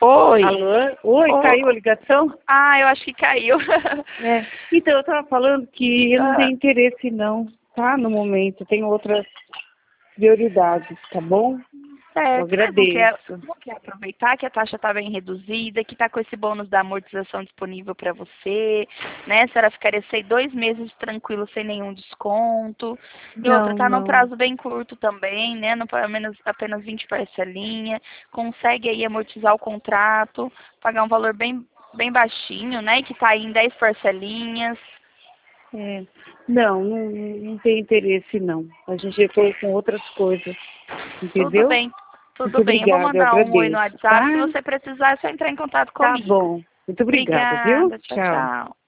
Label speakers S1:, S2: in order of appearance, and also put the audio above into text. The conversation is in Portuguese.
S1: Oi.
S2: Alô? Oi,
S1: Oi.
S2: caiu a ligação?
S1: Ah, eu acho que caiu.
S2: É. Então, eu estava falando que eu não tenho
S1: Ah.
S2: interesse não, tá? No momento, eu tenho outras prioridades, tá bom? Eu
S1: Certo, mas
S2: agradeço.
S1: não quer aproveitar que a taxa está bem reduzida, que está com esse bônus da amortização disponível para você, né? A senhora ficaria 2 meses tranquilo, sem nenhum desconto. E outra,
S2: Não,
S1: tá num
S2: não.
S1: prazo bem curto também, né? No, pelo menos apenas 20 parcelinha. Consegue aí amortizar o contrato, pagar um valor bem baixinho, né? Que tá aí em 10 parcelinhas.
S2: É. Não tem interesse não. A gente já foi com outras coisas,
S1: Tudo
S2: entendeu?
S1: bem,
S2: Muito
S1: tudo bem. Eu vou
S2: obrigada, eu
S1: mandar um oi no
S2: agradeço,
S1: WhatsApp. Se
S2: tá?
S1: você precisar, é só entrar em contato
S2: Tá
S1: comigo.
S2: bom. Muito obrigada, viu?
S1: Obrigada. Tchau,
S2: Tchau.
S1: tchau.